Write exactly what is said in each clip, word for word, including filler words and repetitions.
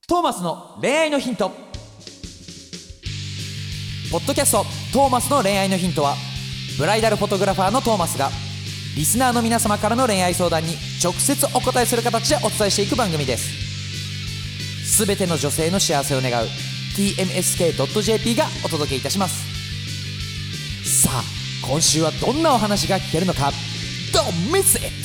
トーマスの恋愛のヒント。ポッドキャストトーマスの恋愛のヒントは、ブライダルフォトグラファーのトーマスがリスナーの皆様からの恋愛相談に直接お答えする形でお伝えしていく番組です。すべての女性の幸せを願う ティーエムエスケードットジェーピー がお届けいたします。さあ今週はどんなお話が聞けるのか、 Don't miss it。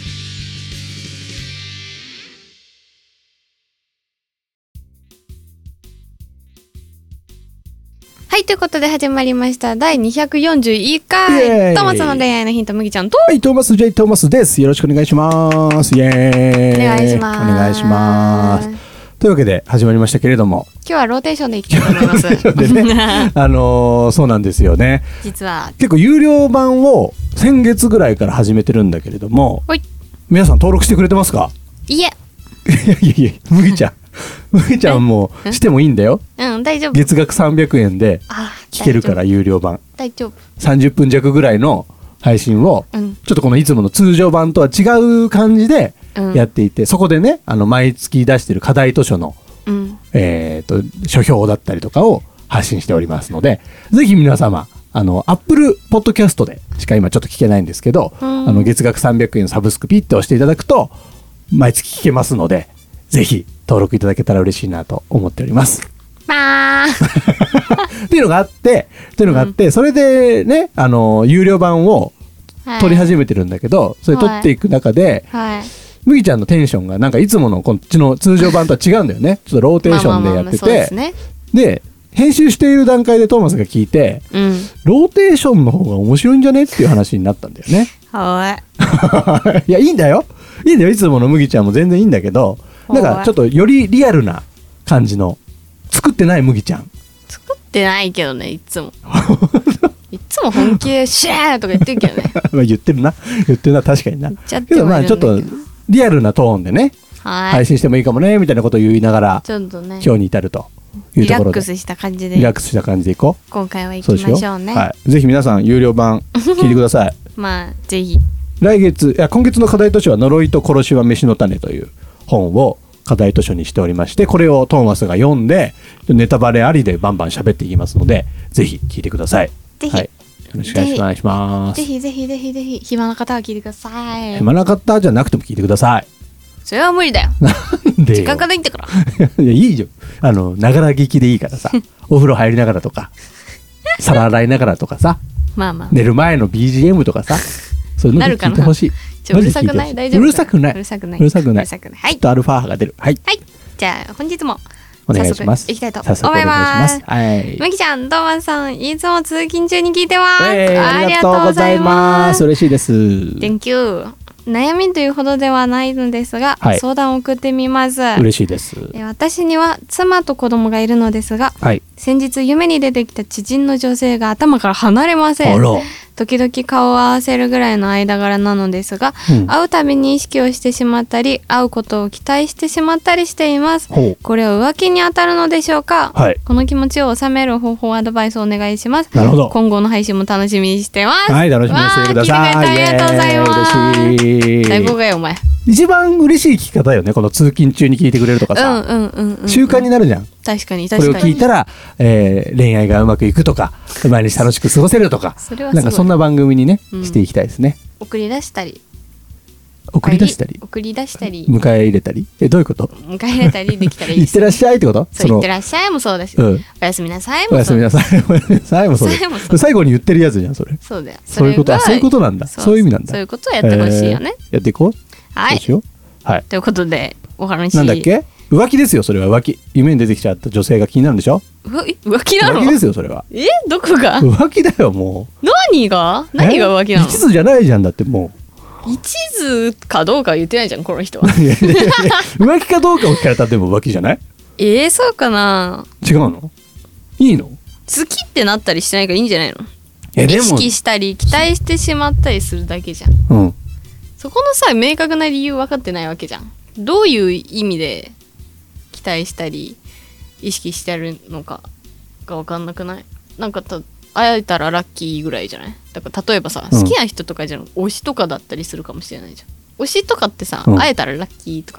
はい、ということで始まりましただいにひゃくよんじゅういっかいトーマスの恋愛のヒント、麦ちゃんと、 はい、トーマス J トーマスです。よろしくお願いします。イエーイ。 お願いします。 お願いします。というわけで始まりましたけれども、 今日はローテーションでいきたいと思いますで、ね、あのー、そうなんですよね。 実は結構有料版を先月ぐらいから始めてるんだけれども、 はい、 皆さん登録してくれてますか？ いえいやいやいや、麦ちゃん麦ちゃんもしてもいいんだよ。 うん、大丈夫。 月額さんびゃくえんで聞けるから、有料版大丈夫。 さんじゅっぷん弱ぐらいの配信を、うん、ちょっとこのいつもの通常版とは違う感じでやっていて、うん、そこでね、あの毎月出してる課題図書の、うん、えーと書評だったりとかを発信しておりますので、ぜひ皆様、あの Apple Podcast でしか今ちょっと聞けないんですけど、うん、あの月額さんびゃくえんサブスクピッて押していただくと毎月聞けますので、ぜひ登録いただけたら嬉しいなと思っております。 まあっていうのがあってっていうのがあって、うん、それでね、あの有料版を取り始めてるんだけど、はい、それ取っていく中で、はいはい、麦ちゃんのテンションがなんかいつものこっちの通常版とは違うんだよね。ちょっとローテーションでやってて、で編集している段階でトーマスが聞いて、うん、ローテーションの方が面白いんじゃねっていう話になったんだよね。はいいや、いいんだよいいんだよ、いつもの麦ちゃんも全然いいんだけど、なんかちょっとよりリアルな感じの作ってない麦ちゃん。 作ってないけどね、いつもいつも本気でシャーとか言ってるけどねまあ言ってるな言ってるな、確かにな。けどまあちょっとリアルなトーンでね、はい、配信してもいいかもねみたいなことを言いながら、ちょっとね、今日に至るというところでリラックスした感じでリラックスした感じでいこう。 今回は行きましょうね。 はい、ぜひ皆さん有料版聞いてくださいまあぜひ。 来月、いや今月の課題図書は呪いと殺しは飯の種という本を課題図書にしておりまして、これをトーマスが読んでネタバレありでバンバン喋っていきますので、ぜひ聞いてください。 ぜひ、 はい、よろしくお願いします。 ぜひぜひぜひぜひ暇な方は聞いてください。 暇な方じゃなくても聞いてください。 それは無理だよ。なんでよ。時間がないんだからいや、いいよ、あのながら聞きでいいからさお風呂入りながらとか皿洗いながらとかさまあまあ寝る前の ビージーエム とかさ、そういうので聞いてほしい。 うるさくない？大丈夫？ うるさくない。 うるさくない。 うるさくない。 はい。 きっとアルファ波が出る。はい。 はい。じゃあ本日もお願いします。 いきたいと思います。はい。麦ちゃん、トーマスさん、いつも通勤中に聞いてます。 えー、ありがとうございます。嬉しいです。 Thank you。悩みというほどではないのですが、はい、相談を送ってみます。 嬉しいです。 私には妻と子供がいるのですが、はい、先日夢に出てきた知人の女性が頭から離れません。時々顔を合わせるぐらいの間柄なのですが、うん、会うたびに意識をしてしまったり、会うことを期待してしまったりしています。これは浮気に当たるのでしょうか？はい、この気持ちを収める方法、アドバイスをお願いします。なるほど。今後の配信も楽しみにしてます。 はい、楽しみにしてください。 ありがとうございます。嬉しい。最高かよお前。 一番嬉しい聞き方よね、この通勤中に聞いてくれるとかさ、うんうんうんうん、習慣になるじゃん。 確かに確かに。 これを聞いたら、えー、恋愛がうまくいくとか、毎日楽しく過ごせるとか、なんかそんな番組にね、うん、していきたいですね。 送り出したり送り出したり送り出したり迎え入れたり、え、どういうこと？ 迎え入れたりできたらいいです、 ね、いってらっしゃいってこと？ そう、いってらっしゃいもそうだし、うん、おやすみなさいもそうだし、おやすみなさいおやすみなさいもそうだ。最後に言ってるやつじゃんそれ。そうだよ。そういうこと、あ、そういうことなんだ。そういう意味なんだ。そういうことをやってほしいよね、えー、やっていこう。 はい。 どうしよう。はい。 ということでお話なんだっけ？浮気ですよ、それは浮気。夢に出てきちゃった女性が気になるんでしょ？ 浮気なの？ 浮気ですよそれは。 え、どこが？ 浮気だよもう。 何が？何が浮気なの？ 一途じゃないじゃん、だってもう。 一途かどうか言ってないじゃんこの人は。 浮気かどうかを聞かれたらでも浮気じゃない？ えー、そうかな。 違うの？いいの？ 好きってなったりしてないからいいんじゃないの？え、でも意識したり期待してしまったりするだけじゃん。うん。そこのさ、明確な理由分かってないわけじゃん。どういう意味で期待したり意識してるのかが分かんなくない？なんかた会えたらラッキーぐらいじゃない？だから例えばさ、うん、好きな人とかじゃん、推しとかだったりするかもしれないじゃん。推しとかってさ、うん、会えたらラッキーとか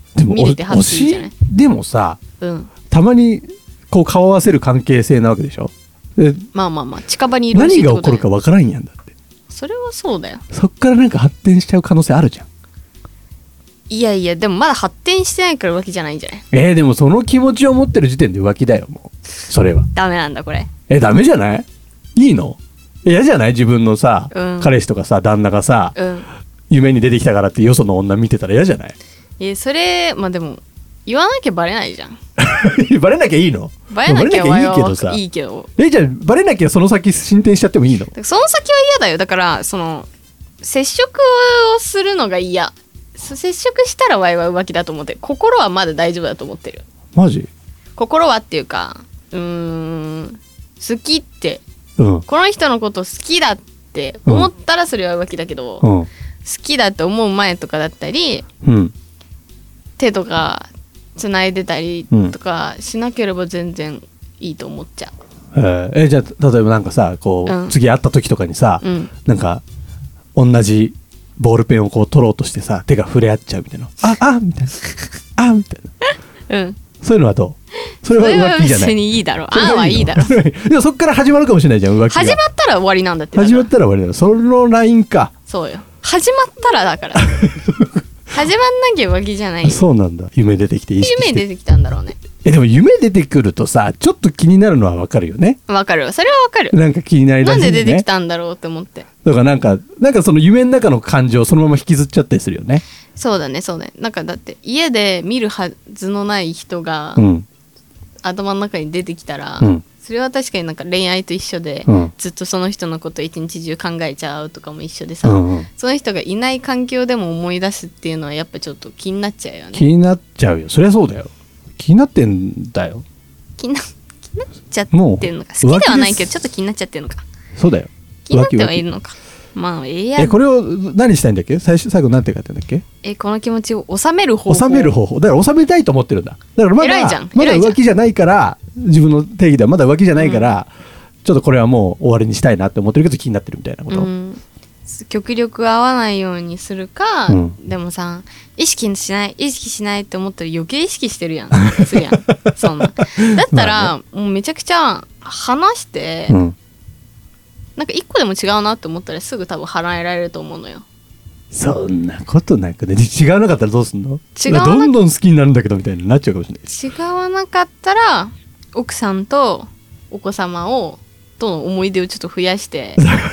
でも見れてハッピーじゃない？ 推しでもさ、 うん、 たまにこう顔合わせる関係性なわけでしょ。でまあまあまあ近場にいる何が起こるか分からんやんだって。 それはそうだよ。 そっからなんか発展しちゃう可能性あるじゃん。 いやいやでもまだ発展してないから浮気じゃないんじゃない？ えー、でもその気持ちを持ってる時点で浮気だよもう。それはダメなんだこれ。 えダメじゃない？いいの？嫌じゃない？自分のさ、うん、彼氏とかさ旦那がさ、うん、夢に出てきたからってよその女見てたら嫌じゃない？ えそれまあでも言わなきゃバレないじゃん。 バレなきゃいいの？ バレなきゃいいけどさ。 いいけど。 えじゃあバレなきゃその先進展しちゃってもいいの？ その先は嫌だよ。だからその接触をするのが嫌。接触したらワイは浮気だと思ってる。心はまだ大丈夫だと思ってる。 マジ？ 心はっていうかうーん好きって、 うん、 この人のこと好きだって思ったらそれは浮気だけど、うん、好きだって思う前とかだったり、うん、手とか繋いでたりとかしなければ全然いいと思っちゃう。 うん、えー、じゃあ例えばなんかさこう、うん、次会った時とかにさ、うん、なんか同じボールペンをこう取ろうとしてさ手が触れ合っちゃうみたいな、ああみたいなあみたいな、うん、そういうのはどう？それは浮気じゃない？ 別にいいだろ。あはいいだろ。 でもそっから始まるかもしれないじゃん浮気が。 始まったら終わりなんだって。 始まったら終わりだよ。そのラインか。 そうよ。始まったらだから。始まんなきゃ浮気じゃないよ。 そうなんだ。夢出てきて意識して。 夢出てきたんだろうね。 えでも夢出てくるとさちょっと気になるのは分かるよね。 分かる。それは分かる。 なんか気になりだしい、ね、 なんで出てきたんだろうって思って。 だからなんかなんかその夢の中の感情をそのまま引きずっちゃったりするよね。 そうだねそうね。なんかだって家で見るはずのない人が、うん、頭の中に出てきたら、うん、それは確かになんか恋愛と一緒で、うん、ずっとその人のこと一日中考えちゃうとかも一緒でさ、うんうん、その人がいない環境でも思い出すっていうのはやっぱちょっと気になっちゃうよね。 気になっちゃうよ。そりゃそうだよ。気になってんだよ。 気にな、気になっちゃってるのか。好きではないけどちょっと気になっちゃってるのか。 そうだよ。 気になってはいるのか。まあええやん。 えこれを何したいんだっけ？最初最後なんて書いてんだっけ？ えこの気持ちを収める方法。 収める方法。だから収めたいと思ってるんだ。だからまだ偉いじゃん。 まだ浮気じゃないから自分の定義ではまだ浮気じゃないから、うん、ちょっとこれはもう終わりにしたいなって思ってるけど気になってるみたいなこと。うん、 極力合わないようにするか、うん、でもさ意識しない意識しないって思ったら余計意識してるやん。するやん。そんな。だったら、ね、もうめちゃくちゃ話して。うんなんか一個でも違うなって思ったらすぐ多分払えられると思うのよ。 そんなことなくね。違わなかったらどうすんの？違わなどんどん好きになるんだけどみたいになっちゃうかもしれない。 違わなかったら奥さんとお子様をとの思い出をちょっと増やして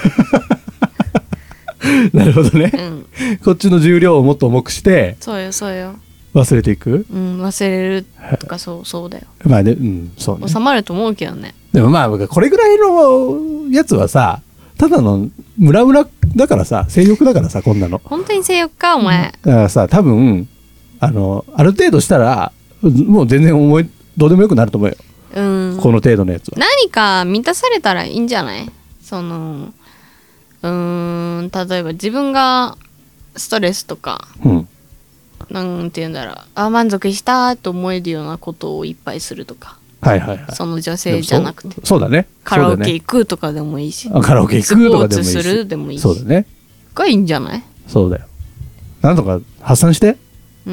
なるほどね、うん、こっちの重量をもっと重くしてそうよそうよ忘れていく、 うん、忘れるとかそうそうだよ。 まあね、うんそうね。 収まると思うけどね。 でもまあこれぐらいのやつはさただのムラムラだからさ性欲だからさこんなの本当に性欲かお前、 だからさ多分あのある程度したらもう全然思いどうでもよくなると思うよ、うん、この程度のやつは何か満たされたらいいんじゃない？そのうーん例えば自分がストレスとか、うん、なんて言うんだろうあ満足したと思えるようなことをいっぱいするとかはいはいはい、 その女性じゃなくてそ, そうだねカラオケ行くとかでもいいし、 ね、カラオケ行くとかでもいいしスポーツするでもいいしそうだねがいいんじゃない？ そうだよ。なんとか発散して、うん、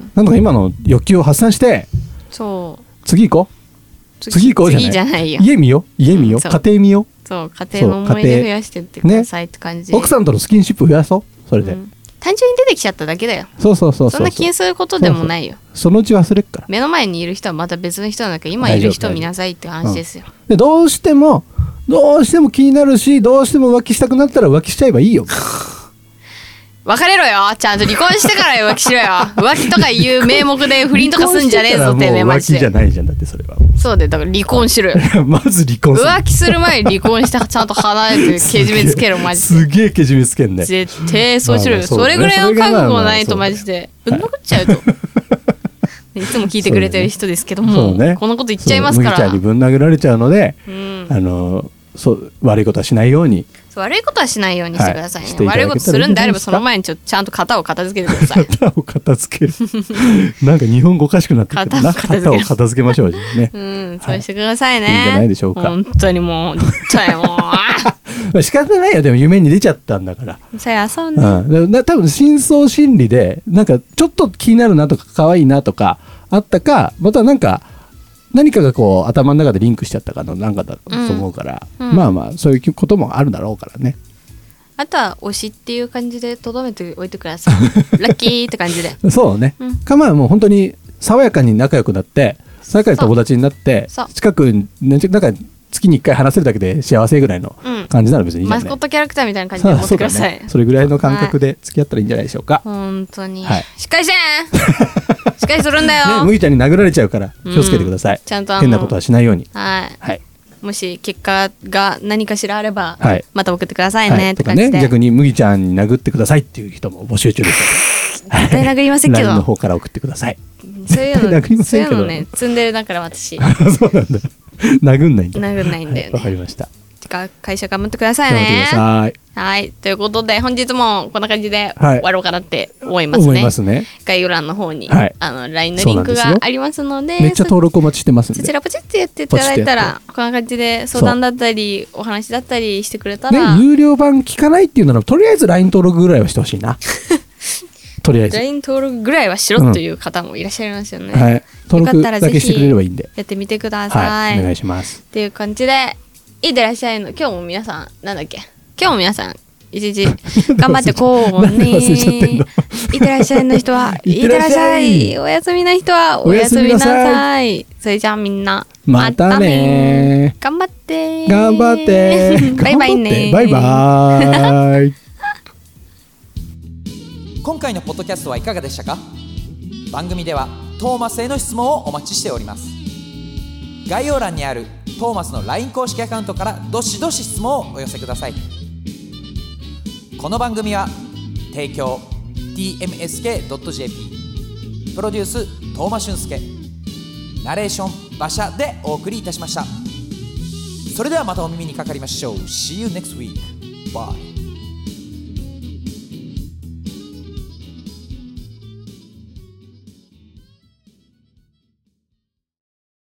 なんとか今の欲求を発散してそう次行こう次行こうじゃない、 次じゃないよ家見よ家見よ、うん、家庭見よそう家庭の思い出増やしてってくださいって感じ、 ね、奥さんとのスキンシップ増やそうそれで、うん単純に出てきちゃっただけだよ。 そうそうそうそう。 そんな気にすることでもないよ。 そうそうそのうち忘れっから。 目の前にいる人はまた別の人なんだけど今いる人を見なさいって話ですよ、 うん、でどうしてもどうしても気になるしどうしても浮気したくなったら浮気しちゃえばいいよ。 別れろよちゃんと離婚してから浮気しろよ浮気とかいう名目で不倫とかすんじゃねえぞってめまして浮気じゃないじゃんだってそれはそうでだから離婚しろよまず離婚する浮気する前に離婚してちゃんと離れてけじめつけろマジですげえけじめつけんね絶対そうしろよ、まあまあ そ, それぐらいの覚悟ないとマジでぶん殴っちゃうと、はい、いつも聞いてくれてる人ですけども、ね、このこと言っちゃいますから麦ちゃんにぶん殴られちゃうので、うん、あのそう悪いことはしないように悪いことはしないようにしてくださいね、はい、悪いことするんであればその前にちょちゃんと型を片付けてください型を片付けるなんか日本語おかしくなってくるな型を片付けましょうねうん、そうしてくださいね、はい、 いいんじゃないでしょうか本当にもう本当にもう仕方ないよ、でも夢に出ちゃったんだから。 そりゃそうね、 うん、だ多分深層心理でなんかちょっと気になるなとか可愛いなとかあったか、またなんか何かがこう頭の中でリンクしちゃったかのなんかだと思うから、うんうん、まあまあそういうこともあるだろうからね。 あとは推しっていう感じでとどめておいてくださいラッキーって感じでそうね、うん、かまあもう本当に爽やかに仲良くなって爽やかに友達になって近くになんか月にいっかい話せるだけで幸せぐらいの感じなら別にいいじゃない、 マスコットキャラクターみたいな感じで思ってください。 そ, う そ, ね、 それぐらいの感覚で付き合ったらいいんじゃないでしょうか。 本当に、はい、しっかりしてしっかりするんだよ、 ね、麦ちゃんに殴られちゃうから気をつけてください、うん、 ちゃんと変なことはしないように。 はい、 はい、 もし結果が何かしらあれば、 はい、 また送ってくださいね、はい、って感じで、 ね、逆に麦ちゃんに殴ってくださいっていう人も募集中ですので絶対殴りませんけどライン の方から送ってください。 そういうの殴りませんけど、 そういうのね積んでるだから私そうなんだ殴んないんだ。 殴んないんだよね。 わ、はい、かりました。 てか会社頑張ってくださいね。 頑張ってください。 はい、ということで本日もこんな感じで終わろうかなって思いますね。 思いますね。 概要欄の方に、 はい、 あの ライン のリンクがありますので、 めっちゃ登録お待ちしてますんで、 そちらポチってやっていただいたらこんな感じで相談だったりお話だったりしてくれたら、 ね、有料版聞かないっていうならとりあえず ライン 登録ぐらいはしてほしいなとりあえずライン 登録ぐらいはしろという方もいらっしゃいますよね、 うん、はい、登録だけしてくれればいいんでやってみてください、 はい、お願いしますっていう感じでいってらっしゃいの今日も皆さんなんだっけ今日も皆さん一日頑張ってこうねいってらっしゃいの人はいってらっしゃい、おやすみな人はおやすみなさい。それじゃあみんなまたね、 頑張って頑張ってバイバイね、 バイバイ今回のポッドキャストはいかがでしたか。番組ではトーマスへの質問をお待ちしております。概要欄にあるトーマスの ライン 公式アカウントからどしどし質問をお寄せください。この番組は提供 ティーエムエスケードットジェーピー プロデュース東間俊介、ナレーション馬車でお送りいたしました。それではまたお耳にかかりましょう。 See you next week. Bye.